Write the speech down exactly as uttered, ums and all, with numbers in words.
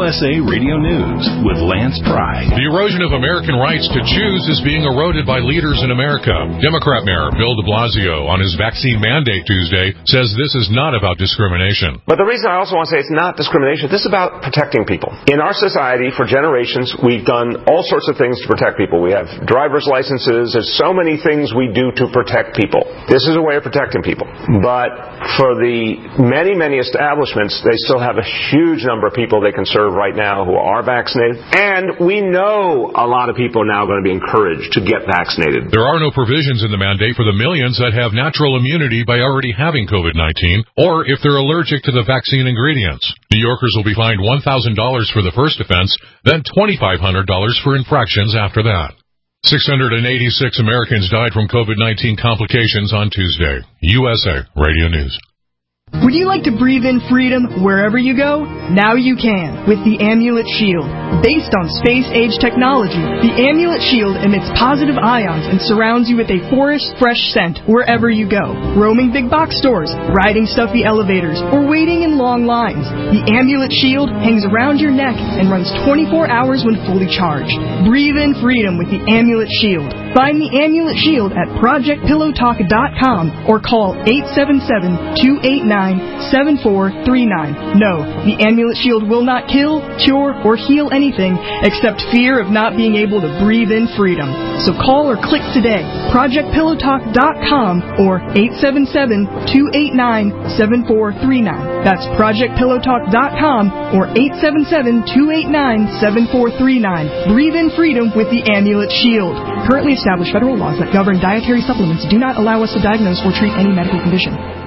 U S A Radio News with Lance Pry. The erosion of American rights to choose is being eroded by leaders in America. Democrat Mayor Bill de Blasio, on his vaccine mandate Tuesday, says this is not about discrimination. But the reason I also want to say it's not discrimination, this is about protecting people. In our society, for generations, we've done all sorts of things to protect people. We have driver's licenses. There's so many things we do to protect people. This is a way of protecting people. But for the many, many establishments, they still have a huge number of people they can serve right now who are vaccinated. And we know a lot of people are now going to be encouraged to get vaccinated. There are no provisions in the mandate for the millions that have natural immunity by already having COVID nineteen, or if they're allergic to the vaccine ingredients. New Yorkers will be fined one thousand dollars for the first offense, then two thousand five hundred dollars for infractions after that. six hundred eighty-six Americans died from COVID nineteen complications on Tuesday. U S A Radio News. Would you like to breathe in freedom wherever you go? Now you can with the Amulet Shield. Based on space-age technology, the Amulet Shield emits positive ions and surrounds you with a forest-fresh scent wherever you go. Roaming big box stores, riding stuffy elevators, or waiting in long lines, the Amulet Shield hangs around your neck and runs twenty-four hours when fully charged. Breathe in freedom with the Amulet Shield. Find the Amulet Shield at project pillow talk dot com or call eight seven seven, two eight nine, seven four three nine. No, the Amulet Shield will not kill, cure, or heal anything except fear of not being able to breathe in freedom. So call or click today, project pillow talk dot com or eight seven seven, two eight nine, seven four three nine. That's project pillow talk dot com or eight seven seven, two eight nine, seven four three nine. Breathe in freedom with the Amulet Shield. Currently established federal laws that govern dietary supplements do not allow us to diagnose or treat any medical condition.